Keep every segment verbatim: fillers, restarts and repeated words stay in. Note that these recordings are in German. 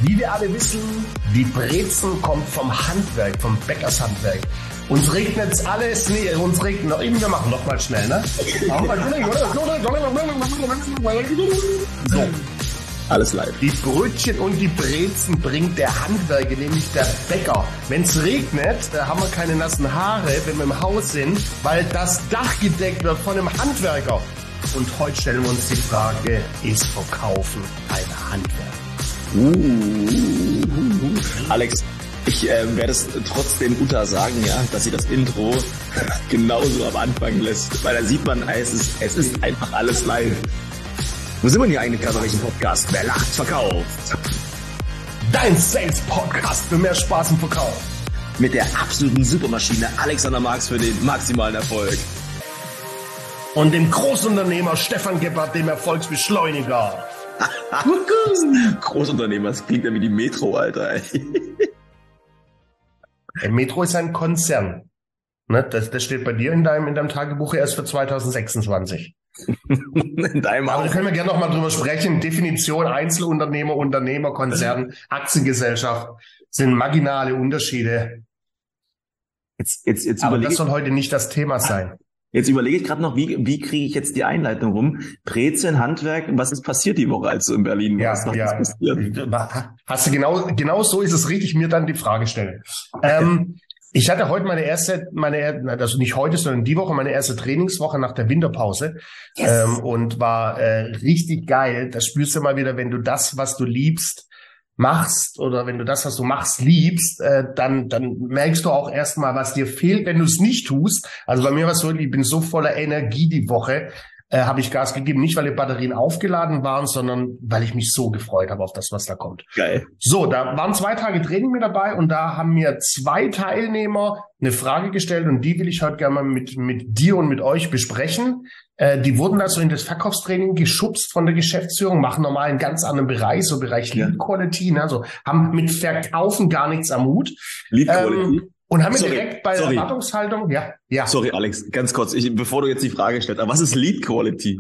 Wie wir alle wissen, die Brezen kommt vom Handwerk, vom Bäckershandwerk. Uns regnet's alles, nee, uns regnet noch, wir machen noch mal schnell, ne? So. Alles live. Die Brötchen und die Brezen bringt der Handwerker, nämlich der Bäcker. Wenn's regnet, da haben wir keine nassen Haare, wenn wir im Haus sind, weil das Dach gedeckt wird von einem Handwerker. Und heute stellen wir uns die Frage, ist Verkaufen ein Handwerk? Uh, uh, uh. Alex, ich äh, werde es trotzdem Uta sagen, ja, dass sie das Intro genauso am Anfang lässt, weil da sieht man, es ist, es ist einfach alles live. Wo sind wir denn hier eigentlich gerade bei welchem Podcast? Wer lacht, verkauft. Dein Sales-Podcast für mehr Spaß im Verkauf. Mit der absoluten Supermaschine Alexander Marx für den maximalen Erfolg. Und dem Großunternehmer Stefan Gebhardt, dem Erfolgsbeschleuniger. Großunternehmer, das klingt ja wie die Metro, Alter. Der Metro ist ein Konzern. Ne, das, das steht bei dir in deinem, in deinem Tagebuch erst für zwanzig sechsundzwanzig. In deinem Aber da können wir gerne noch mal drüber sprechen. Definition Einzelunternehmer, Unternehmer, Konzern, Aktiengesellschaft sind marginale Unterschiede. Jetzt, jetzt, jetzt Aber überlege das soll heute nicht das Thema sein. Jetzt überlege ich gerade noch, wie, wie kriege ich jetzt die Einleitung rum? Brezeln, Handwerk, was ist passiert die Woche, als du in Berlin warst? Ja, ja. Was passiert? Hast du genau, genau so ist es richtig, mir dann die Frage stellen. ähm, ich hatte heute meine erste, meine, also nicht heute, sondern die Woche, meine erste Trainingswoche nach der Winterpause. Yes. Ähm, und war äh, richtig geil. Da spürst du mal wieder, wenn du das, was du liebst, machst oder wenn du das, was du machst, liebst, äh, dann dann merkst du auch erstmal, was dir fehlt, wenn du es nicht tust. Also bei mir war es so, ich bin so voller Energie die Woche, äh, habe ich Gas gegeben. Nicht, weil die Batterien aufgeladen waren, sondern weil ich mich so gefreut habe auf das, was da kommt. Geil. So, da waren zwei Tage Training mit dabei und da haben mir zwei Teilnehmer eine Frage gestellt und die will ich heute gerne mal mit mit dir und mit euch besprechen. Äh, die wurden also in das Verkaufstraining geschubst von der Geschäftsführung, machen normal einen ganz anderen Bereich, so Bereich Lead Quality, ne? Also haben mit Verkaufen gar nichts am Hut. Lead Quality. Ähm, und haben wir sorry, direkt bei der sorry. Erwartungshaltung, ja, ja. Sorry, Alex, ganz kurz, ich, bevor du jetzt die Frage stellst, aber was ist Lead Quality?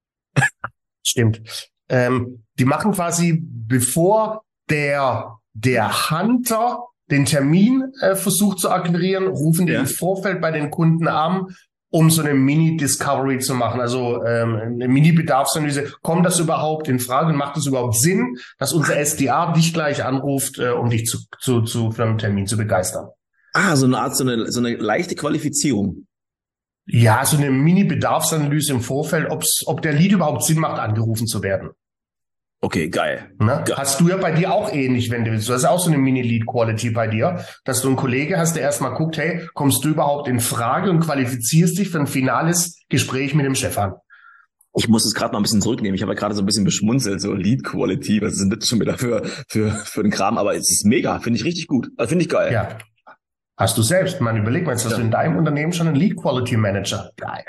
Stimmt. Ähm, die machen quasi, bevor der, der Hunter den Termin äh, versucht zu akquirieren, rufen die Ja. im Vorfeld bei den Kunden an, um so eine Mini-Discovery zu machen, also ähm, eine Mini-Bedarfsanalyse. Kommt das überhaupt in Frage und macht es überhaupt Sinn, dass unser S D A dich gleich anruft, äh, um dich zu, zu, zu für einen Termin zu begeistern? Ah, so eine Art, so eine, so eine leichte Qualifizierung. Ja, so eine Mini-Bedarfsanalyse im Vorfeld, ob's, ob der Lead überhaupt Sinn macht, angerufen zu werden. Okay, geil. Ne? Geil. Hast du ja bei dir auch ähnlich, wenn du willst. Du hast auch so eine Mini-Lead-Quality bei dir, dass du einen Kollege hast, der erstmal guckt, hey, kommst du überhaupt in Frage und qualifizierst dich für ein finales Gespräch mit dem Stefan? Ich muss es gerade mal ein bisschen zurücknehmen. Ich habe ja gerade so ein bisschen beschmunzelt, so Lead Quality. Was ist denn das schon wieder für, für, für den Kram? Aber es ist mega. Finde ich richtig gut. Also finde ich geil. Ja. Hast du selbst. Man, überleg mal, jetzt hast Ja. du in deinem Unternehmen schon einen Lead-Quality-Manager. Geil.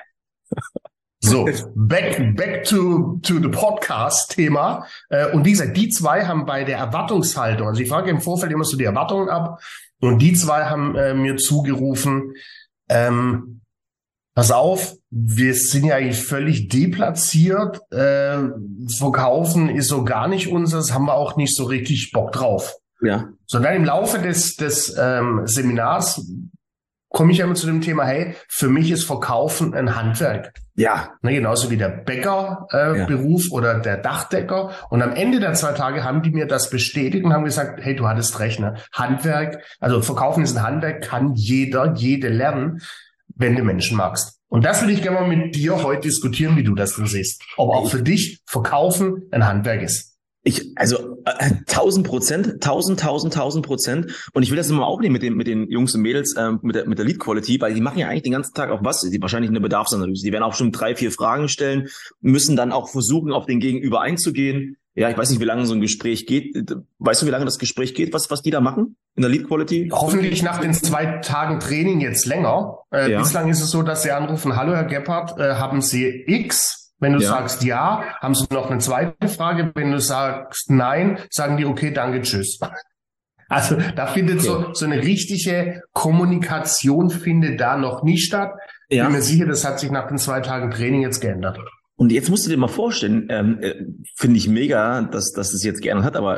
So, back, back to, to the Podcast-Thema. Äh, und wie gesagt, die zwei haben bei der Erwartungshaltung, also ich frage im Vorfeld immer so die Erwartungen ab, und die zwei haben äh, mir zugerufen, ähm, pass auf, wir sind ja eigentlich völlig deplatziert, äh, verkaufen ist so gar nicht unseres, haben wir auch nicht so richtig Bock drauf. Ja. So, dann im Laufe des, des ähm, Seminars komme ich immer zu dem Thema, hey, für mich ist Verkaufen ein Handwerk. Ja. Ne, genauso wie der Bäckerberuf äh, Ja. Beruf oder der Dachdecker. Und am Ende der zwei Tage haben die mir das bestätigt und haben gesagt, hey, du hattest recht, ne? Handwerk, also Verkaufen ist ein Handwerk, kann jeder, jede lernen, wenn du Menschen magst. Und das will ich gerne mal mit dir heute diskutieren, wie du das denn siehst. Ob auch für dich Verkaufen ein Handwerk ist. Ich, also äh, tausend Prozent, tausend, tausend, tausend Prozent. Und ich will das immer aufnehmen mit den mit den Jungs und Mädels ähm, mit der mit der Lead Quality, weil die machen ja eigentlich den ganzen Tag auch was. Die wahrscheinlich eine Bedarfsanalyse. Die werden auch schon drei, vier Fragen stellen, müssen dann auch versuchen, auf den Gegenüber einzugehen. Ja, ich weiß nicht, wie lange so ein Gespräch geht. Weißt du, wie lange das Gespräch geht? Was was die da machen in der Lead Quality? Hoffentlich nach den zwei Tagen Training jetzt länger. Äh, Ja. Bislang ist es so, dass sie anrufen, hallo Herr Gebhardt, äh, haben Sie X? Wenn du Ja. sagst ja, haben sie noch eine zweite Frage. Wenn du sagst nein, sagen die okay, danke, tschüss. Also da findet Okay. so, so eine richtige Kommunikation findet da noch nicht statt. Ich Ja. bin mir sicher, das hat sich nach den zwei Tagen Training jetzt geändert. Und jetzt musst du dir mal vorstellen, ähm, äh, finde ich mega, dass, dass es jetzt geändert hat, aber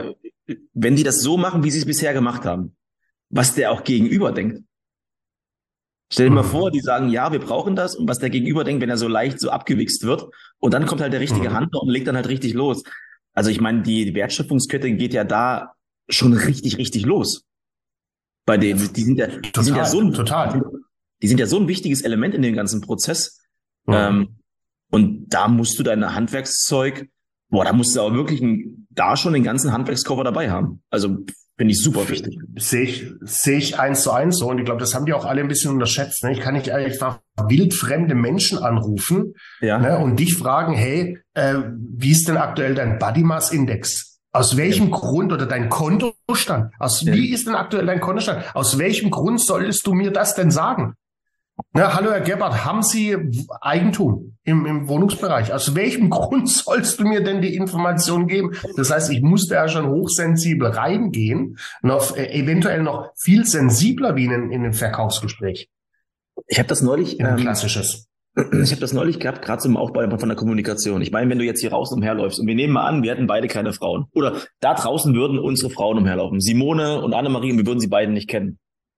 wenn die das so machen, wie sie es bisher gemacht haben, was der auch gegenüber denkt. Stell dir Mhm. mal vor, die sagen, ja, wir brauchen das, und was der Gegenüber denkt, wenn er so leicht so abgewichst wird, und dann kommt halt der richtige Mhm. Handler und legt dann halt richtig los. Also ich meine, die Wertschöpfungskette geht ja da schon richtig, richtig los. Bei denen, die sind ja, die Total, sind ja so ein, total. die sind ja so ein wichtiges Element in dem ganzen Prozess. Mhm. Ähm, und da musst du dein Handwerkszeug, boah, da musst du aber wirklich ein, da schon den ganzen Handwerkskoffer dabei haben. Also finde ich super wichtig. Sehe ich, sehe ich eins zu eins so. Und ich glaube, das haben die auch alle ein bisschen unterschätzt. Ne? Ich kann nicht einfach wildfremde Menschen anrufen, Ja. ne, und dich fragen, hey, äh, wie ist denn aktuell dein Body Mass Index? Aus welchem ja. Grund, oder dein Kontostand? Aus ja. Wie ist denn aktuell dein Kontostand? Aus welchem Grund solltest du mir das denn sagen? Na, hallo Herr Gebhardt, haben Sie Eigentum im, im Wohnungsbereich? Aus welchem Grund sollst du mir denn die Information geben? Das heißt, ich musste ja schon hochsensibel reingehen, noch äh, eventuell noch viel sensibler wie in, in ein Verkaufsgespräch. Ich habe das neulich, in ein ähm, klassisches. Ich habe das neulich gehabt, gerade zum Aufbau von der Kommunikation. Ich meine, wenn du jetzt hier raus umherläufst und wir nehmen mal an, wir hätten beide keine Frauen, oder da draußen würden unsere Frauen umherlaufen, Simone und Annemarie, und wir würden sie beide nicht kennen.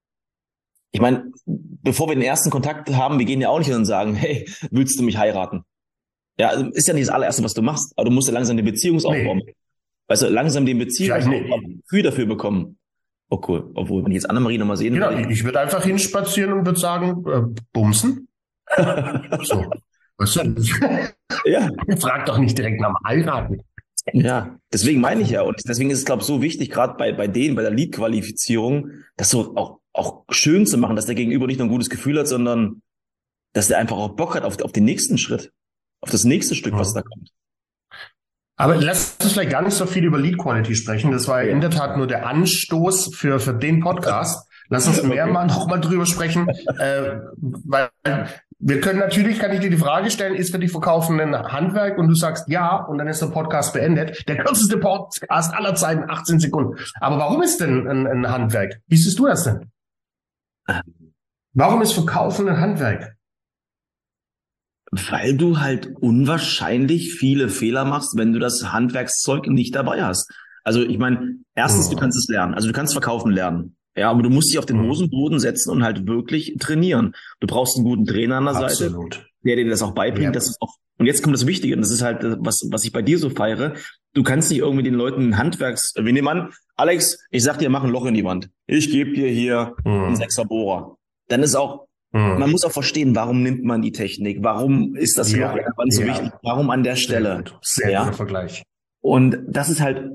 Ich meine, bevor wir den ersten Kontakt haben, wir gehen ja auch nicht hin und sagen, hey, willst du mich heiraten? Ja, ist ja nicht das allererste, was du machst, aber du musst ja langsam den Beziehungsaufbau machen. Nee. Weißt du, langsam den Beziehungsaufbau ja, nee. Gefühl dafür bekommen. Oh cool, obwohl, wenn ich jetzt Annemarie nochmal sehen genau, würde. Ich würde einfach hinspazieren und würde sagen, äh, bumsen. So. Weißt du? Ja. Frag doch nicht direkt nach dem Heiraten. Ja, deswegen meine ich ja. Und deswegen ist es, glaube ich, so wichtig, gerade bei, bei denen, bei der Lead-Qualifizierung, das so auch, auch schön zu machen, dass der Gegenüber nicht nur ein gutes Gefühl hat, sondern dass der einfach auch Bock hat auf, auf den nächsten Schritt, auf das nächste Stück, ja. was da kommt. Aber lass uns vielleicht gar nicht so viel über Lead Quality sprechen. Das war ja in der Tat nur der Anstoß für, für den Podcast. Lass uns mehr okay. mal noch mal drüber sprechen, äh, weil wir können natürlich, kann ich dir die Frage stellen, ist für dich Verkaufen ein Handwerk? Und du sagst ja, und dann ist der Podcast beendet. Der kürzeste Podcast aller Zeiten, achtzehn Sekunden. Aber warum ist denn ein, ein Handwerk? Wie siehst du das denn? Warum ist Verkaufen ein Handwerk? Weil du halt unwahrscheinlich viele Fehler machst, wenn du das Handwerkszeug nicht dabei hast. Also ich meine, erstens, oh. du kannst es lernen. Also du kannst verkaufen lernen. Ja, aber du musst dich auf den Hosenboden setzen und halt wirklich trainieren. Du brauchst einen guten Trainer an der Absolut. Seite, der dir das auch beibringt. Ja. Das ist auch, und jetzt kommt das Wichtige, und das ist halt, was, was ich bei dir so feiere. Du kannst nicht irgendwie den Leuten ein Handwerks, wir nehmen an, Alex, ich sag dir, mach ein Loch in die Wand. Ich gebe dir hier mhm. einen Sechser-Bohrer. Dann ist auch, mhm. man muss auch verstehen, warum nimmt man die Technik? Warum ist das ja. Loch in der Wand so ja. wichtig? Warum an der Stelle? Sehr, Sehr ja? guter Vergleich. Und das ist halt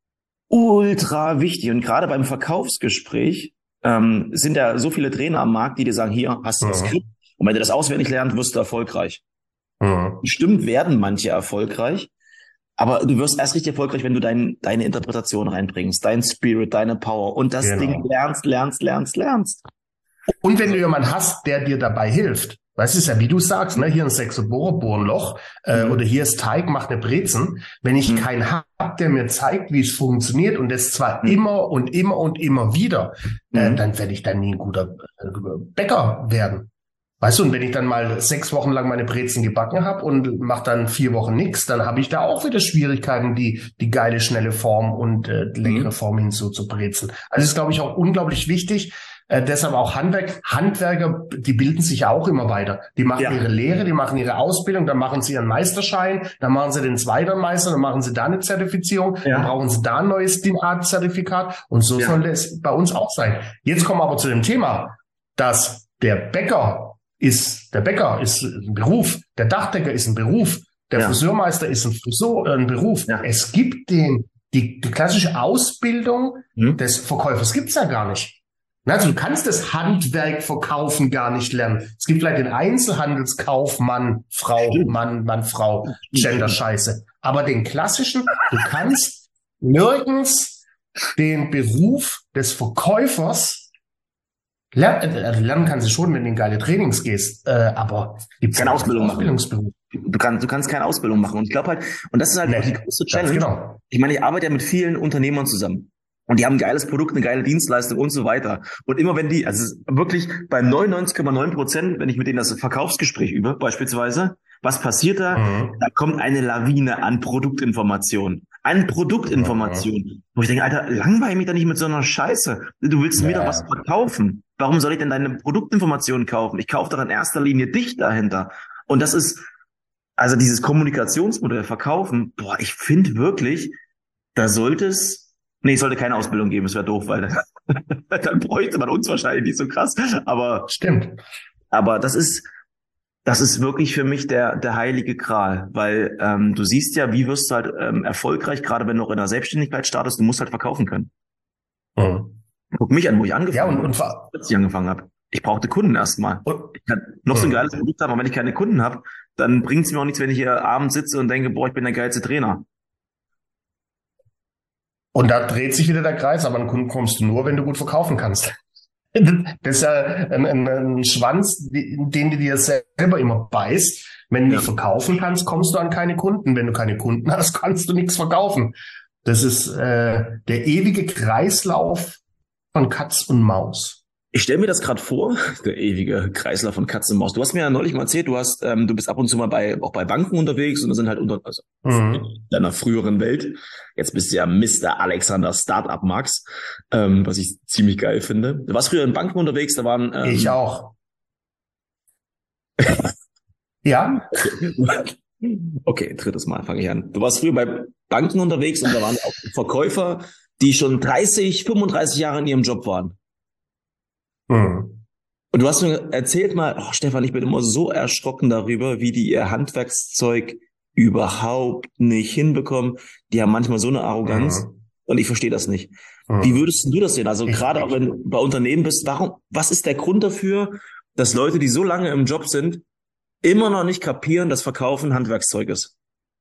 ultra wichtig. Und gerade beim Verkaufsgespräch ähm, sind ja so viele Trainer am Markt, die dir sagen, hier hast du das mhm. Skript. Und wenn du das auswendig lernst, wirst du erfolgreich. Mhm. Bestimmt werden manche erfolgreich, aber du wirst erst richtig erfolgreich, wenn du dein, deine Interpretation reinbringst, dein Spirit, deine Power und das genau. Ding lernst, lernst, lernst, lernst. Und wenn du jemanden hast, der dir dabei hilft, weißt du, ist ja wie du sagst, ne, hier ein Sechser-Bohrer, bohr ein Loch, äh, mhm. oder hier ist Teig, mach eine Brezen. Wenn ich mhm. keinen hab, der mir zeigt, wie es funktioniert, und das zwar mhm. immer und immer und immer wieder, mhm. äh, dann werde ich dann nie ein guter äh, Bäcker werden. Weißt du, und wenn ich dann mal sechs Wochen lang meine Brezen gebacken habe und mache dann vier Wochen nichts, dann habe ich da auch wieder Schwierigkeiten, die die geile, schnelle Form und äh, leckere Form hinzu zu brezeln. Also das ist, glaube ich, auch unglaublich wichtig. Äh, deshalb auch Handwerk. Handwerker, die bilden sich ja auch immer weiter. Die machen ja. ihre Lehre, die machen ihre Ausbildung, dann machen sie ihren Meisterschein, dann machen sie den zweiten Meister, dann machen sie da eine Zertifizierung, ja. dann brauchen sie da ein neues D I N A-Zertifikat, und so ja. soll es bei uns auch sein. Jetzt kommen wir aber zu dem Thema, dass der Bäcker ist, der Bäcker ist ein Beruf, der Dachdecker ist ein Beruf, der ja. Friseurmeister ist ein, Friseur, ein Beruf. Ja. Es gibt den, die, die klassische Ausbildung hm. des Verkäufers gibt's ja gar nicht. Also du kannst das Handwerk verkaufen gar nicht lernen. Es gibt vielleicht den Einzelhandelskaufmann, Frau, Mann, Mann, Frau, Gender-Scheiße. Aber den klassischen, du kannst nirgends den Beruf des Verkäufers lernen. Also lernen kannst du schon, wenn du in geile Trainings gehst, äh, aber gibt's keine Ausbildung Ausbildungsberuf. Du kannst, du kannst keine Ausbildung machen. Und ich glaube halt, und das ist halt nee, die größte Challenge. Genau. Ich meine, ich arbeite ja mit vielen Unternehmern zusammen. Und die haben ein geiles Produkt, eine geile Dienstleistung und so weiter. Und immer wenn die, also wirklich bei neunundneunzig Komma neun Prozent, wenn ich mit denen das Verkaufsgespräch übe, beispielsweise, was passiert da? Mhm. Da kommt eine Lawine an Produktinformationen, an Produktinformationen. Wo ich denke, Alter, langweil mich doch nicht mit so einer Scheiße. Du willst mir Ja. doch was verkaufen. Warum soll ich denn deine Produktinformationen kaufen? Ich kaufe doch in erster Linie dich dahinter. Und das ist, also dieses Kommunikationsmodell verkaufen, boah, ich finde wirklich, da sollte es, nee, es sollte keine Ausbildung geben, das wäre doof, weil dann, dann bräuchte man uns wahrscheinlich nicht so krass. Aber, Stimmt. aber das ist, das ist wirklich für mich der, der heilige Gral, weil ähm, du siehst ja, wie wirst du halt ähm, erfolgreich, gerade wenn du auch in der Selbstständigkeit startest, du musst halt verkaufen können. Mhm. Guck mich an, wo ich angefangen Ja, und, habe, und, ver- als ich angefangen habe. Ich brauchte Kunden erstmal. und Ich kann noch so ein Mhm. geiles Produkt haben, aber wenn ich keine Kunden habe, dann bringt es mir auch nichts, wenn ich hier abends sitze und denke, boah, ich bin der geilste Trainer. Und da dreht sich wieder der Kreis, aber an Kunden kommst du nur, wenn du gut verkaufen kannst. Das ist ja ein, ein, ein Schwanz, den du dir selber immer beißt. Wenn du Ja. nicht verkaufen kannst, kommst du an keine Kunden. Wenn du keine Kunden hast, kannst du nichts verkaufen. Das ist äh, der ewige Kreislauf von Katz und Maus. Ich stelle mir das gerade vor, der ewige Kreislauf von Katze und Maus. Du hast mir ja neulich mal erzählt, du hast, ähm, du bist ab und zu mal bei auch bei Banken unterwegs und da sind halt unter, also Mhm. in deiner früheren Welt. Jetzt bist du ja Mister Alexander Startup Max, ähm, was ich ziemlich geil finde. Du warst früher in Banken unterwegs, da waren ähm, Ich auch. Ja, Okay, drittes Mal fange ich an. Du warst früher bei Banken unterwegs und da waren auch Verkäufer, die schon dreißig, fünfunddreißig Jahre in ihrem Job waren. mhm. Und du hast mir erzählt mal, oh Stefan, ich bin immer so erschrocken darüber, wie die ihr Handwerkszeug überhaupt nicht hinbekommen. Die haben manchmal so eine Arroganz Mhm. und ich verstehe das nicht. Mhm. Wie würdest du das sehen? Also Ich- gerade auch wenn du bei Unternehmen bist, warum, was ist der Grund dafür, dass Leute, die so lange im Job sind, immer noch nicht kapieren, dass Verkaufen Handwerkszeug ist?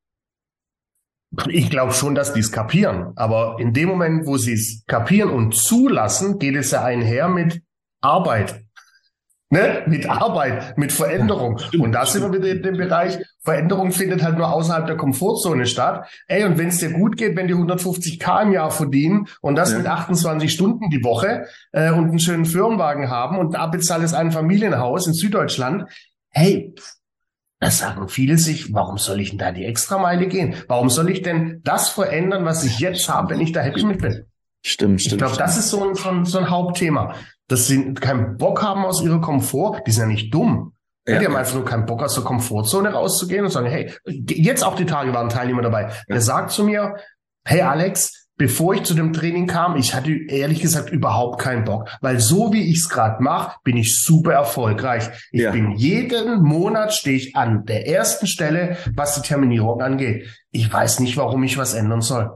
Ich glaube schon, dass die es kapieren. Aber in dem Moment, wo sie es kapieren und zulassen, geht es ja einher mit Arbeit. Ne? Mit Arbeit, mit Veränderung. Ja, stimmt, und da sind wir wieder in dem Bereich, Veränderung findet halt nur außerhalb der Komfortzone statt. Ey, und wenn es dir gut geht, wenn die hundertfünfzig K im Jahr verdienen und das Ja. mit achtundzwanzig Stunden die Woche äh, und einen schönen Firmenwagen haben und ein abbezahltes Einfamilienhaus in Süddeutschland, hey, da sagen viele sich, warum soll ich denn da die Extrameile gehen? Warum soll ich denn das verändern, was ich jetzt habe, wenn ich da happy mit bin? Stimmt, Ich stimmt. glaube, stimmt. das ist so ein, so, ein, so ein Hauptthema. Dass sie keinen Bock haben aus ihrer Komfort, die sind ja nicht dumm. Ja. Die haben einfach nur keinen Bock, aus der Komfortzone rauszugehen und sagen, hey, jetzt auch die Tage waren ein Teilnehmer dabei. Der sagt zu mir, hey Alex, bevor ich zu dem Training kam, ich hatte ehrlich gesagt überhaupt keinen Bock, weil so wie ich es gerade mache, bin ich super erfolgreich. Ich Ja. bin jeden Monat stehe ich an der ersten Stelle, was die Terminierung angeht. Ich weiß nicht, warum ich was ändern soll.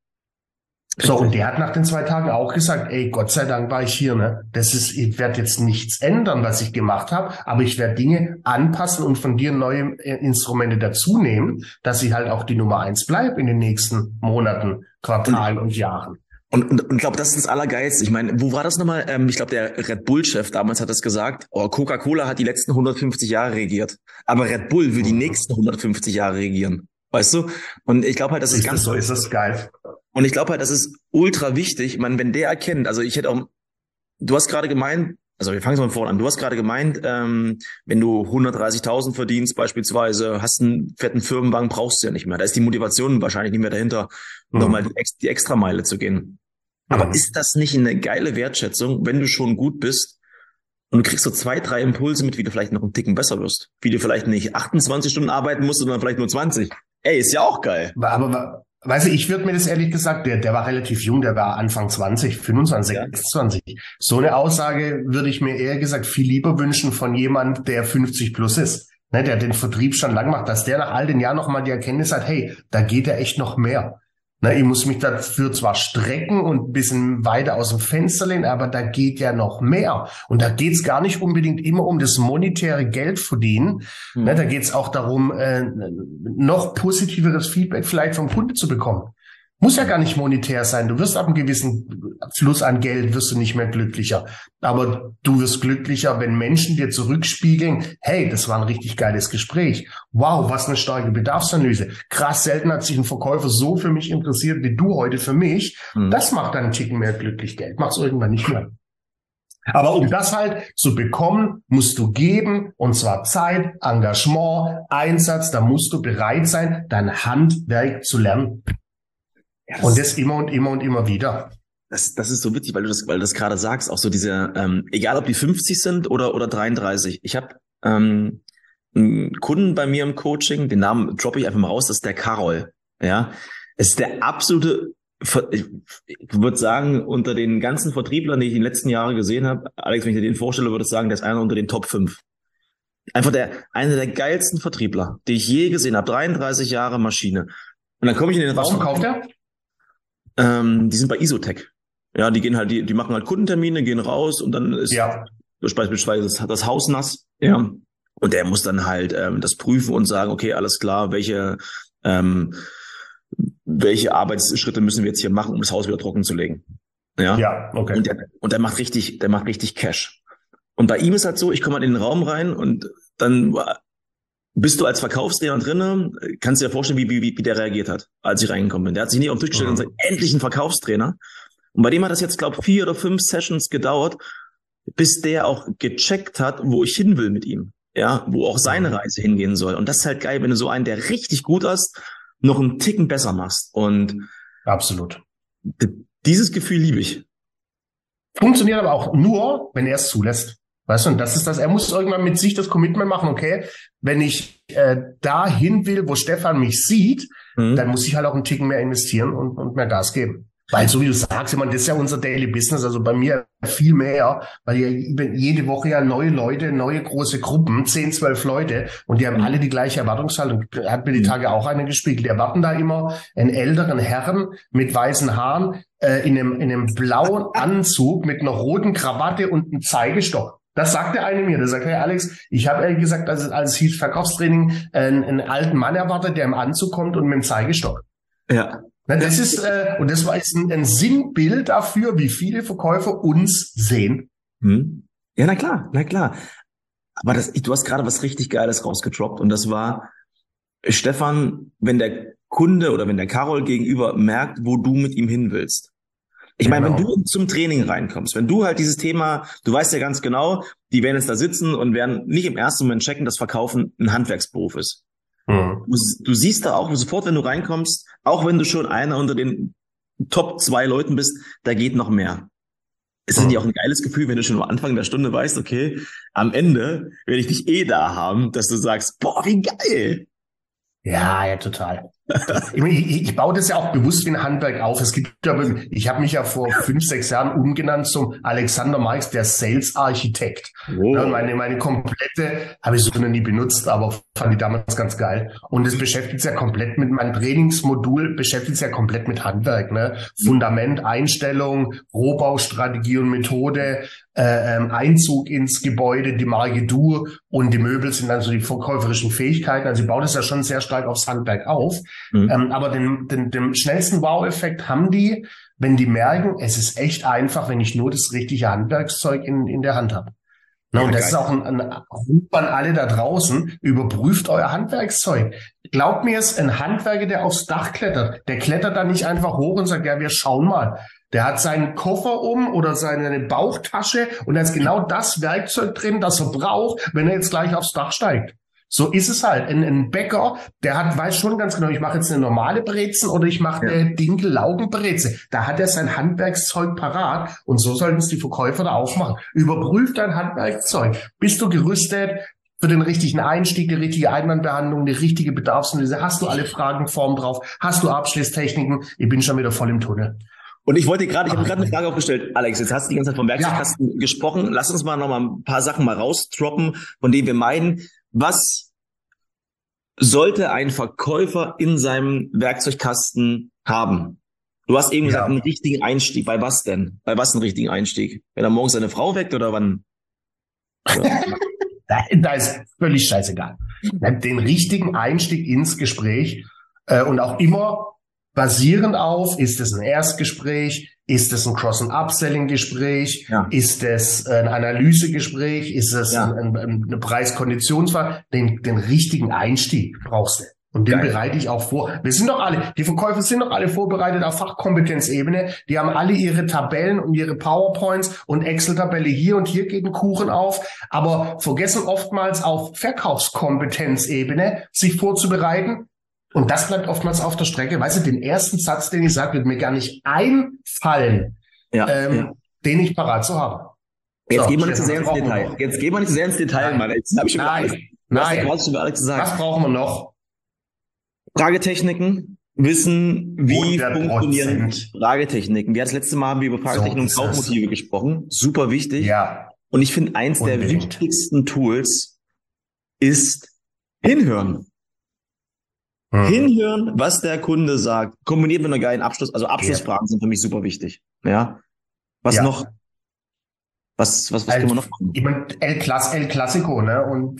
So, und der hat nach den zwei Tagen auch gesagt, ey, Gott sei Dank war ich hier, ne? Das ist, ich werde jetzt nichts ändern, was ich gemacht habe, aber ich werde Dinge anpassen und von dir neue äh, Instrumente dazu nehmen, dass ich halt auch die Nummer eins bleibe in den nächsten Monaten, Quartalen und, und Jahren. Und, und, und ich glaube, das ist das Allergeilste. Ich meine, wo war das nochmal? Ähm, ich glaube, der Red Bull-Chef damals hat es gesagt, oh, Coca-Cola hat die letzten hundertfünfzig Jahre regiert, aber Red Bull will die Mhm. nächsten hundertfünfzig Jahre regieren. Weißt du? Und ich glaube halt, das ist, Ist ganz das so, ist das geil. Und ich glaube halt, das ist ultra wichtig. Ich meine, wenn der erkennt, also ich hätte auch, du hast gerade gemeint, also wir fangen mal vorne an, du hast gerade gemeint, ähm, wenn du hundertdreißigtausend verdienst beispielsweise, hast einen fetten Firmenwagen, brauchst du ja nicht mehr. Da ist die Motivation wahrscheinlich nicht mehr dahinter, Mhm. nochmal die, Ex- die Extrameile zu gehen. Aber Mhm. ist das nicht eine geile Wertschätzung, wenn du schon gut bist und du kriegst so zwei, drei Impulse mit, wie du vielleicht noch einen Ticken besser wirst? Wie du vielleicht nicht achtundzwanzig Stunden arbeiten musst, sondern vielleicht nur zwanzig. Ey, ist ja auch geil. Aber, weißt du, ich würde mir das ehrlich gesagt, der, der war relativ jung, der war Anfang zwanzig, fünfundzwanzig, Ja. sechsundzwanzig. So eine Aussage würde ich mir eher gesagt viel lieber wünschen von jemand, der fünfzig plus ist, ne, der den Vertrieb schon lang macht, dass der nach all den Jahren nochmal die Erkenntnis hat, hey, da geht ja echt noch mehr. Ne, ich muss mich dafür zwar strecken und ein bisschen weiter aus dem Fenster lehnen, aber da geht ja noch mehr. Und da geht's gar nicht unbedingt immer um das monetäre Geld verdienen. Hm. Ne, da geht's auch darum, äh, noch positiveres Feedback vielleicht vom Kunde zu bekommen. Muss ja gar nicht monetär sein. Du wirst ab einem gewissen Fluss an Geld wirst du nicht mehr glücklicher. Aber du wirst glücklicher, wenn Menschen dir zurückspiegeln, hey, das war ein richtig geiles Gespräch. Wow, was eine starke Bedarfsanalyse. Krass, selten hat sich ein Verkäufer so für mich interessiert, wie du heute für mich. Hm. Das macht dann einen Ticken mehr glücklich. Geld macht's irgendwann nicht mehr. Aber um das halt zu bekommen, musst du geben, und zwar Zeit, Engagement, Einsatz. Da musst du bereit sein, dein Handwerk zu lernen. Ja, das Und das immer und immer und immer wieder. Das, das ist so witzig, weil du das, weil du das gerade sagst, auch so diese, ähm, egal ob die fünfzig sind oder oder dreiunddreißig. Ich habe ähm, einen Kunden bei mir im Coaching, den Namen droppe ich einfach mal raus, das ist der Karol. Ja, es ist der absolute, Ver- ich, ich würde sagen, unter den ganzen Vertrieblern, die ich in den letzten Jahren gesehen habe, Alex, wenn ich dir den vorstelle, würde ich sagen, der ist einer unter den Top fünf. Einfach der, einer der geilsten Vertriebler, die ich je gesehen habe. dreiunddreißig Jahre Maschine. Und dann komme ich in den Was Raum. verkauft er? Ähm, die sind bei Isotech. Ja, die gehen halt, die, die machen halt Kundentermine, gehen raus und dann ist Ja. beispielsweise das, das Haus nass. Ja. Und der muss dann halt ähm, das prüfen und sagen, okay, alles klar, welche ähm, welche Arbeitsschritte müssen wir jetzt hier machen, um das Haus wieder trocken zu legen. Ja. Ja, okay. Und der, und der macht richtig, der macht richtig Cash. Und bei ihm ist halt so, ich komme halt in den Raum rein und dann bist du als Verkaufstrainer drinnen, kannst dir ja vorstellen, wie, wie, wie der reagiert hat, als ich reingekommen bin. Der hat sich nie auf den Tisch gestellt und gesagt, endlich ein Verkaufstrainer. Und bei dem hat das jetzt, glaube ich, vier oder fünf Sessions gedauert, bis der auch gecheckt hat, wo ich hin will mit ihm. Ja, wo auch seine Reise hingehen soll. Und das ist halt geil, wenn du so einen, der richtig gut ist, noch einen Ticken besser machst. Und Absolut. d- dieses Gefühl liebe ich. Funktioniert aber auch nur, wenn er es zulässt. Weißt du, und das ist das, er muss irgendwann mit sich das Commitment machen, okay, wenn ich äh, dahin will, wo Stefan mich sieht, Mhm. dann muss ich halt auch einen Ticken mehr investieren und, und mehr Gas geben. Weil so wie du sagst, ich meine, das ist ja unser Daily Business, also bei mir viel mehr, weil ja jede Woche ja neue Leute, neue große Gruppen, zehn, zwölf Leute und die haben alle die gleiche Erwartungshaltung. Hat mir die Tage auch eine gespiegelt. Die erwarten da immer einen älteren Herrn mit weißen Haaren äh, in einem, in einem blauen Anzug mit einer roten Krawatte und einem Zeigestock. Das sagt der eine mir. Der sagt, hey Alex, ich habe ehrlich gesagt, als, als hieß Verkaufstraining, äh, einen, einen alten Mann erwartet, der im Anzug kommt und mit dem Zeigestock. Ja. Na, das ist, äh, und das war jetzt ein, ein Sinnbild dafür, wie viele Verkäufer uns sehen. Hm. Ja, na klar, na klar. Aber das, du hast gerade was richtig Geiles rausgedroppt und das war, Stefan, wenn der Kunde oder wenn der Karol gegenüber merkt, wo du mit ihm hin willst. Ich meine, wenn Genau. du zum Training reinkommst, wenn du halt dieses Thema, du weißt ja ganz genau, die werden jetzt da sitzen und werden nicht im ersten Moment checken, dass Verkaufen ein Handwerksberuf ist. Hm. Du, du siehst da auch sofort, wenn du reinkommst, auch wenn du schon einer unter den Top zwei Leuten bist, da geht noch mehr. Es ist Hm. ja auch ein geiles Gefühl, wenn du schon am Anfang der Stunde weißt, okay, am Ende werde ich dich eh da haben, dass du sagst, boah, wie geil. Ja, ja, total. Ich, meine, ich, ich baue das ja auch bewusst wie ein Handwerk auf. Es gibt, ich habe mich ja vor fünf, sechs Jahren umgenannt zum Alexander Marx, der Sales-Architekt. Oh. Ja, meine, meine komplette, habe ich so noch nie benutzt, aber fand ich damals ganz geil. Und es beschäftigt sich ja komplett mit meinem Trainingsmodul, beschäftigt sich ja komplett mit Handwerk, ne? Fundament, Einstellung, Rohbaustrategie und Methode, äh, ähm, Einzug ins Gebäude, die Marke Du und die Möbel sind dann so die verkäuferischen Fähigkeiten. Also ich baue das ja schon sehr stark aufs Handwerk auf. Mhm. Ähm, aber den, den, den schnellsten Wow-Effekt haben die, wenn die merken, es ist echt einfach, wenn ich nur das richtige Handwerkszeug in, in der Hand habe. Na, Ja, und das geil. ist auch ein, ein Ruf an alle da draußen, überprüft euer Handwerkszeug. Glaubt mir es, ein Handwerker, der aufs Dach klettert, der klettert da nicht einfach hoch und sagt, ja, wir schauen mal. Der hat seinen Koffer um oder seine Bauchtasche und da ist genau das Werkzeug drin, das er braucht, wenn er jetzt gleich aufs Dach steigt. So ist es halt. Ein, ein Bäcker, der hat, weiß schon ganz genau, ich mache jetzt eine normale Brezen oder ich mache eine Dinkel-Laugenbreze. Da hat er sein Handwerkszeug parat und so sollten es die Verkäufer da auch machen. Überprüf dein Handwerkszeug. Bist du gerüstet für den richtigen Einstieg, die richtige Einwandbehandlung, die richtige Bedarfsanalyse? Hast du alle Fragenformen drauf? Hast du Abschlusstechniken? Ich bin schon wieder voll im Tunnel. Und ich wollte gerade, ich habe gerade eine Frage aufgestellt. Alex, jetzt hast du die ganze Zeit vom Werkzeugkasten ja. gesprochen. Lass uns mal noch mal ein paar Sachen mal rausdroppen, von denen wir meinen. Was sollte ein Verkäufer in seinem Werkzeugkasten haben? Du hast eben ja. gesagt, einen richtigen Einstieg. Bei was denn? Bei was einen richtigen Einstieg? Wenn er morgens seine Frau weckt oder wann? Ja. Da ist völlig scheißegal. Den richtigen Einstieg ins Gespräch äh, und auch immer basierend auf, ist es ein Erstgespräch, ist es ein Cross- und Upselling-Gespräch, ja. ist es ein Analysegespräch, ist es ja. ein, ein, eine Preis-Konditionsfrage, den, den richtigen Einstieg brauchst du. Und den Geil. bereite ich auch vor. Wir sind doch alle, die Verkäufer sind doch alle vorbereitet auf Fachkompetenzebene. Die haben alle ihre Tabellen und ihre PowerPoints und Excel-Tabelle hier und hier geht ein Kuchen auf. Aber vergessen oftmals auf Verkaufskompetenzebene sich vorzubereiten. Und das bleibt oftmals auf der Strecke. Weißt du, den ersten Satz, den ich sage, wird mir gar nicht einfallen, Ja, ähm, ja. den ich parat zu habe. Jetzt So, gehen wir nicht zu Stefan, sehr was ins brauchen wir Detail. noch? Jetzt gehen wir nicht zu sehr ins Detail, Nein. Mann. Jetzt habe ich schon wieder alles. Nein, Du hast ja nein. quasi schon wieder alles gesagt. Was brauchen wir noch? Fragetechniken, wissen, wie hundert funktionieren Prozent. Fragetechniken. Wir hatten das letzte Mal haben wir über Fragetechniken So und ist es. Kaufmotive gesprochen. Super wichtig. Ja, Und ich finde, eins der unbedingt. wichtigsten Tools ist hinhören. Hm. Hinhören, was der Kunde sagt. Kombiniert mit einer geilen Abschluss. Also Abschlussfragen sind für mich super wichtig. Ja. Was Ja. noch? Was, was, was Also, können wir noch machen? ich mein, El, Clas El Clasico, ne? Und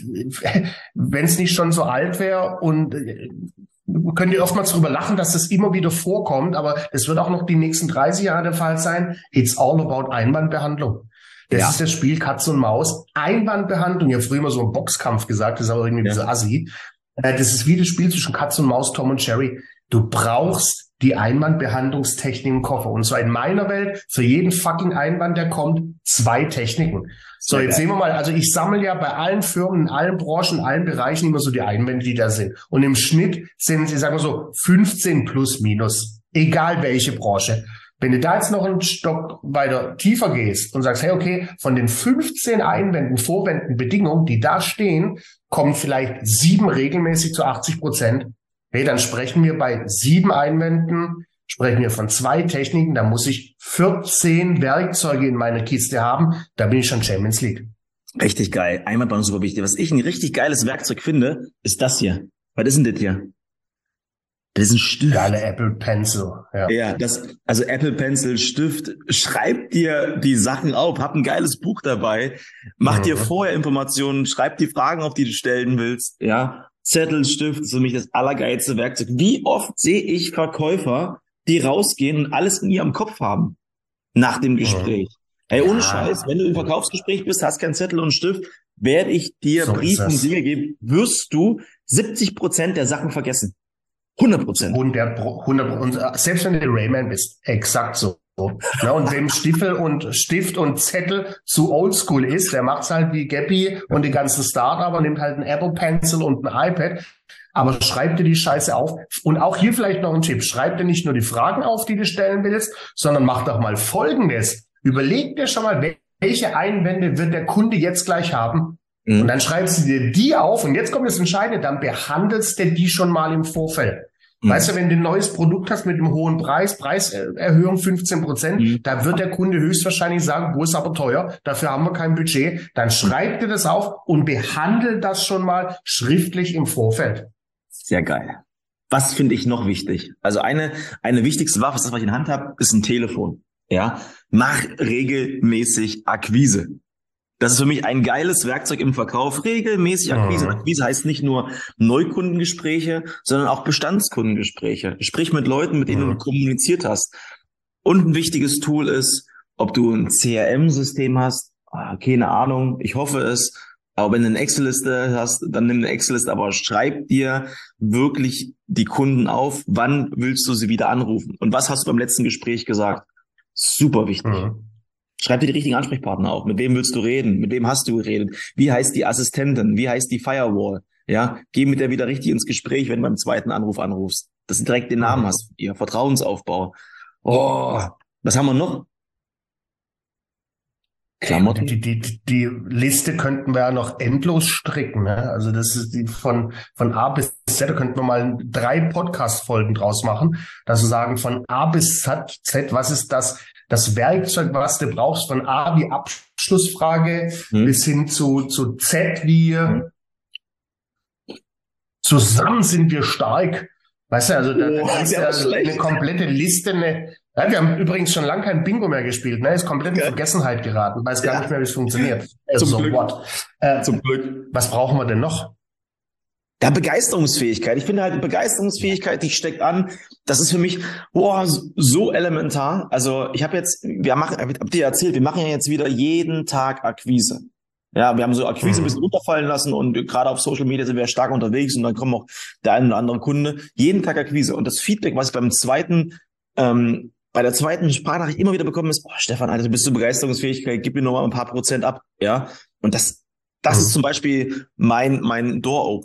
wenn es nicht schon so alt wäre und äh, könnt ihr oftmals drüber lachen, dass das immer wieder vorkommt, aber es wird auch noch die nächsten dreißig Jahre der Fall sein. It's all about Einwandbehandlung. Das Ja. ist das Spiel Katz und Maus. Einwandbehandlung. Ich habe früher immer so einen Boxkampf gesagt, das ist aber irgendwie Ja. ein bisschen assi. Äh, Das ist wie das Spiel zwischen Katz und Maus, Tom und Jerry. Du brauchst die Einwandbehandlungstechnik im Koffer. Und zwar in meiner Welt, für jeden fucking Einwand, der kommt, zwei Techniken. So, Sehr jetzt geil. sehen wir mal, also ich sammle ja bei allen Firmen, in allen Branchen, in allen Bereichen immer so die Einwände, die da sind. Und im Schnitt sind sie, sagen wir so, fünfzehn plus minus. Egal welche Branche. Wenn du da jetzt noch einen Stock weiter tiefer gehst und sagst, hey, okay, von den fünfzehn Einwänden, Vorwänden, Bedingungen, die da stehen, kommen vielleicht sieben regelmäßig zu achtzig Prozent. Hey, dann sprechen wir bei sieben Einwänden, sprechen wir von zwei Techniken, da muss ich vierzehn Werkzeuge in meiner Kiste haben, da bin ich schon Champions League. Richtig geil. Einwandbehandlung ist super wichtig. Was ich ein richtig geiles Werkzeug finde, ist das hier. Was ist denn das hier? Das ist ein Stift. Geile Apple Pencil. Ja. Ja, das, also Apple Pencil, Stift, schreib dir die Sachen auf, hab ein geiles Buch dabei, mach Mhm. dir vorher Informationen, schreib die Fragen auf, die du stellen willst, ja. Zettel, Stift ist für mich das allergeilste Werkzeug. Wie oft sehe ich Verkäufer, die rausgehen und alles in ihrem Kopf haben nach dem Gespräch? Hey, ohne Ja. Scheiß, wenn du im Verkaufsgespräch bist, hast keinen Zettel und Stift, werde ich dir So ist Briefe und das. Dinge geben, wirst du siebzig Prozent der Sachen vergessen. hundert Prozent. hundert, hundert, und selbst wenn du Rayman bist, exakt so. Ja, und wem Stiefel und Stift und Zettel zu oldschool ist, der macht's halt wie Gappy und die ganzen Startup, nimmt halt ein Apple Pencil und ein iPad, aber schreib dir die Scheiße auf. Und auch hier vielleicht noch ein Tipp, schreib dir nicht nur die Fragen auf, die du stellen willst, sondern mach doch mal Folgendes. Überleg dir schon mal, welche Einwände wird der Kunde jetzt gleich haben? Mhm. Und dann schreibst du dir die auf und jetzt kommt das Entscheidende, dann behandelst du die schon mal im Vorfeld. Mhm. Weißt du, wenn du ein neues Produkt hast mit einem hohen Preis, Preiserhöhung fünfzehn Prozent, Mhm. da wird der Kunde höchstwahrscheinlich sagen, wo ist aber teuer, dafür haben wir kein Budget. Dann schreib dir das auf und behandle das schon mal schriftlich im Vorfeld. Sehr geil. Was finde ich noch wichtig? Also eine, eine wichtigste Waffe, das was ich in der Hand habe, ist ein Telefon. Ja, mach regelmäßig Akquise. Das ist für mich ein geiles Werkzeug im Verkauf. Regelmäßig Akquise. Mhm. Akquise heißt nicht nur Neukundengespräche, sondern auch Bestandskundengespräche. Sprich mit Leuten, mit denen Mhm. du kommuniziert hast. Und ein wichtiges Tool ist, ob du ein C R M-System hast. Ah, keine Ahnung. Ich hoffe es. Aber wenn du eine Excel-Liste hast, dann nimm eine Excel-Liste, aber schreib dir wirklich die Kunden auf. Wann willst du sie wieder anrufen? Und was hast du beim letzten Gespräch gesagt? Super wichtig. Mhm. Schreib dir die richtigen Ansprechpartner auf. Mit wem willst du reden? Mit wem hast du geredet? Wie heißt die Assistentin? Wie heißt die Firewall? Ja, geh mit der wieder richtig ins Gespräch, wenn du beim zweiten Anruf anrufst. Dass du direkt den Namen Mhm. hast. Ihr Vertrauensaufbau. Oh, was haben wir noch? Klamotten. Die, die, die, die Liste könnten wir ja noch endlos stricken. Ne? Also das ist die von, von A bis Z, da könnten wir mal drei Podcast-Folgen draus machen, dass wir sagen, von A bis Z, Z, was ist das, das Werkzeug, was du brauchst, von A wie Abschlussfrage Hm. bis hin zu, zu Z wie Hm. zusammen sind wir stark. Weißt du, also da, Oh, da ist der ja war schlecht. eine komplette Liste, eine, ja, wir haben übrigens schon lange kein Bingo mehr gespielt, ne? Ist komplett in Okay. Vergessenheit geraten, weiß gar Ja. nicht mehr, wie es funktioniert. Äh, Zum so Glück. what? Äh, Zum Glück. was brauchen wir denn noch? Ja, Begeisterungsfähigkeit. Ich finde halt, die Begeisterungsfähigkeit, die steckt an. Das ist für mich boah, so elementar. Also ich habe jetzt, wir machen, hab dir erzählt, wir machen ja jetzt wieder jeden Tag Akquise. Ja, wir haben so Akquise ein Mhm. bisschen runterfallen lassen und gerade auf Social Media sind wir stark unterwegs und dann kommen auch der ein oder andere Kunde. Jeden Tag Akquise. Und das Feedback, was ich beim zweiten, ähm, bei der zweiten Sprachnachricht immer wieder bekommen ist, boah, Stefan, Alter, du bist so Begeisterungsfähigkeit, gib mir noch mal ein paar Prozent ab. Ja, und das, das Mhm. ist zum Beispiel mein, mein Door-Opener.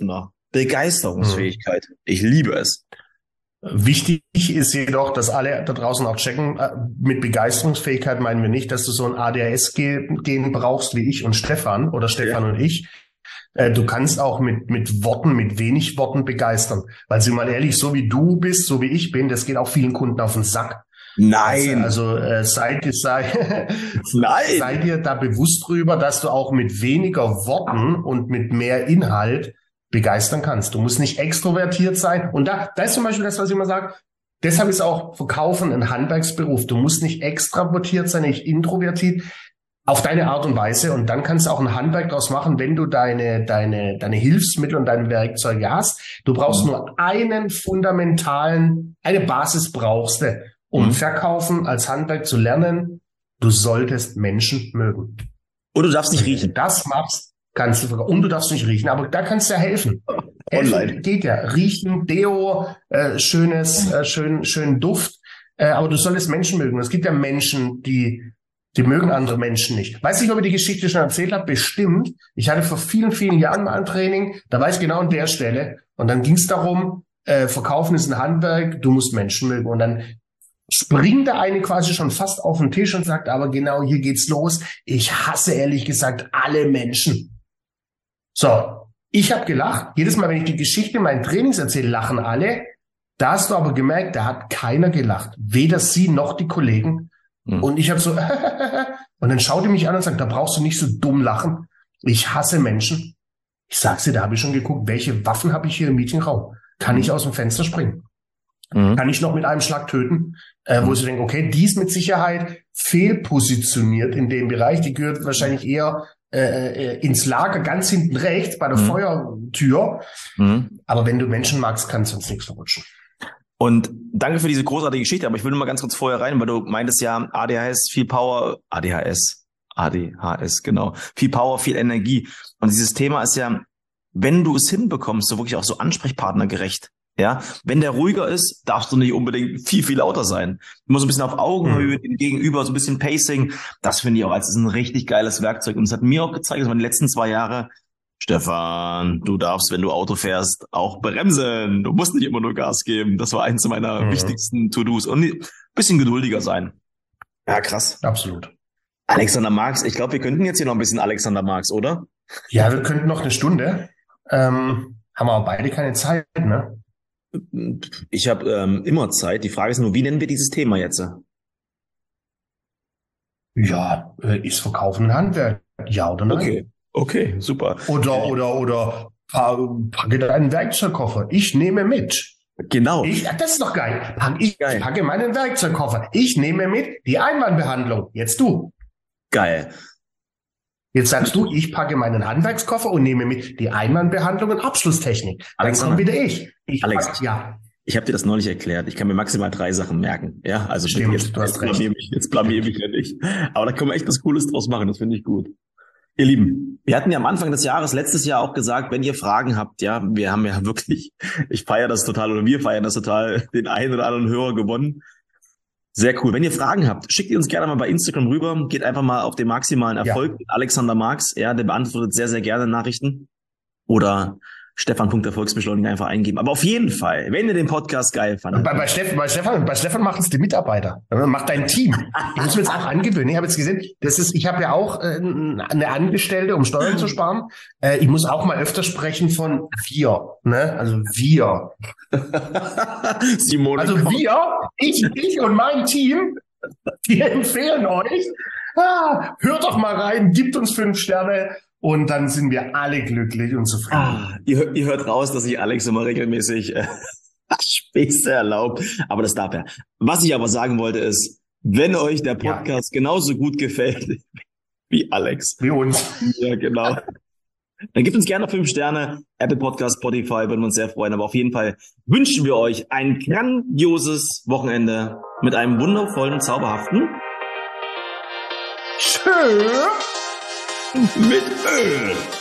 Begeisterungsfähigkeit. Mhm. Ich liebe es. Wichtig ist jedoch, dass alle da draußen auch checken, mit Begeisterungsfähigkeit meinen wir nicht, dass du so ein A D H S-Gen brauchst wie ich und Stefan oder Stefan ja. und ich. Du kannst auch mit mit Worten, mit wenig Worten begeistern. Weil, sind wir mal ehrlich, so wie du bist, so wie ich bin, das geht auch vielen Kunden auf den Sack. Nein. Also, also äh, seid, sei, Nein. sei dir da bewusst drüber, dass du auch mit weniger Worten und mit mehr Inhalt begeistern kannst. Du musst nicht extrovertiert sein. Und da, da ist zum Beispiel das, was ich immer sage. Deshalb ist auch Verkaufen ein Handwerksberuf. Du musst nicht extravertiert sein, nicht introvertiert, auf deine Art und Weise. Und dann kannst du auch ein Handwerk daraus machen, wenn du deine, deine, deine Hilfsmittel und deine Werkzeuge hast. Du brauchst mhm. nur einen fundamentalen, eine Basis brauchst du, um mhm. Verkaufen als Handwerk zu lernen. Du solltest Menschen mögen. Und du darfst nicht riechen. Wenn du das machst, kannst du, und du darfst nicht riechen, aber da kannst du ja helfen. Online. Helfen geht ja. Riechen, Deo, äh, schönes, äh, schön, schön Duft, äh, aber du solltest Menschen mögen. Es gibt ja Menschen, die, die mögen andere Menschen nicht. Weiß nicht, ob ich die Geschichte schon erzählt habe, bestimmt. Ich hatte vor vielen, vielen Jahren mal ein Training, da war ich genau an der Stelle und dann ging es darum, äh, Verkaufen ist ein Handwerk, du musst Menschen mögen und dann springt der eine quasi schon fast auf den Tisch und sagt, aber genau hier geht's los. Ich hasse ehrlich gesagt alle Menschen. So, ich habe gelacht. Jedes Mal, wenn ich die Geschichte in meinen Trainings erzähle, lachen alle. Da hast du aber gemerkt, da hat keiner gelacht. Weder sie noch die Kollegen. Mhm. Und ich habe so, und dann schaut die mich an und sagt, da brauchst du nicht so dumm lachen. Ich hasse Menschen. Ich sag's dir, da habe ich schon geguckt, welche Waffen habe ich hier im Meetingraum? Kann ich aus dem Fenster springen? Mhm. Kann ich noch mit einem Schlag töten? Äh, wo mhm. ich denke, okay, die ist mit Sicherheit fehlpositioniert in dem Bereich. Die gehört wahrscheinlich eher Äh, ins Lager ganz hinten rechts bei der mhm. Feuertür. Mhm. Aber wenn du Menschen magst, kannst du uns nichts verrutschen. Und danke für diese großartige Geschichte, aber ich will nur mal ganz kurz vorher rein, weil du meintest ja, A D H S, viel Power, A D H S, A D H S, genau, viel Power, viel Energie. Und dieses Thema ist ja, wenn du es hinbekommst, so wirklich auch so ansprechpartnergerecht, ja, wenn der ruhiger ist, darfst du nicht unbedingt viel, viel lauter sein. Immer so ein bisschen auf Augenhöhe, mhm. gegenüber, so ein bisschen Pacing. Das finde ich auch als ein richtig geiles Werkzeug. Und es hat mir auch gezeigt, dass man die letzten zwei Jahre, Stefan, du darfst, wenn du Auto fährst, auch bremsen. Du musst nicht immer nur Gas geben. Das war eins meiner mhm. wichtigsten To-Dos. Und ein bisschen geduldiger sein. Ja, krass. Absolut. Alexander Marx, ich glaube, wir könnten jetzt hier noch ein bisschen Alexander Marx, oder? Ja, wir könnten noch eine Stunde. Ähm, haben wir aber beide keine Zeit, ne? Ich habe ähm, immer Zeit. Die Frage ist nur, wie nennen wir dieses Thema jetzt? Ja, äh, ist Verkaufen ein Handwerk? Ja oder nein? Okay, okay, super. Oder, oder, oder packe deinen Werkzeugkoffer. Ich nehme mit. Genau. Ich, das ist doch geil. Ich geil. packe meinen Werkzeugkoffer. Ich nehme mit die Einwandbehandlung. Jetzt du. Geil. Jetzt sagst du, ich packe meinen Handwerkskoffer und nehme mit die Einwandbehandlung und Abschlusstechnik. Dann kommt wieder ich. ich Alex, pack, ja. Ich habe dir das neulich erklärt. Ich kann mir maximal drei Sachen merken. Ja, also Stimmt, jetzt, du hast jetzt recht. blamier mich, jetzt blamier mich ja nicht. Aber da können wir echt was Cooles draus machen. Das finde ich gut. Ihr Lieben, wir hatten ja am Anfang des Jahres, letztes Jahr auch gesagt, wenn ihr Fragen habt, ja, wir haben ja wirklich, ich feiere das total oder wir feiern das total, den einen oder anderen Hörer gewonnen. Sehr cool. Wenn ihr Fragen habt, schickt ihr uns gerne mal bei Instagram rüber. Geht einfach mal auf den maximalen Erfolg. Ja. Alexander Marx, ja, der beantwortet sehr, sehr gerne Nachrichten. Oder Stefan.erfolgsbeschleuniger einfach eingeben. Aber auf jeden Fall, wenn ihr den Podcast geil fandet. Bei, bei, Stefan, bei, Stefan, bei Stefan machen es die Mitarbeiter. Macht dein Team. Ich muss mir jetzt auch angewöhnen. Ich habe jetzt gesehen, das ist, ich habe ja auch äh, eine Angestellte, um Steuern zu sparen. Äh, ich muss auch mal öfter sprechen von wir. Ne? Also wir. Simone. Also wir, ich, ich und mein Team, wir empfehlen euch, ah, hört doch mal rein, gibt uns fünf Sterne. Und dann sind wir alle glücklich und zufrieden. Ah, ihr, ihr hört raus, dass ich Alex immer regelmäßig äh, Späße erlaubt. Aber das darf er. Was ich aber sagen wollte ist, wenn euch der Podcast ja. genauso gut gefällt wie Alex. Wie uns. Ja, genau. Dann gebt uns gerne fünf Sterne. Apple Podcast, Spotify, würden wir uns sehr freuen. Aber auf jeden Fall wünschen wir euch ein grandioses Wochenende mit einem wundervollen, zauberhaften Tschö. Mit Öl.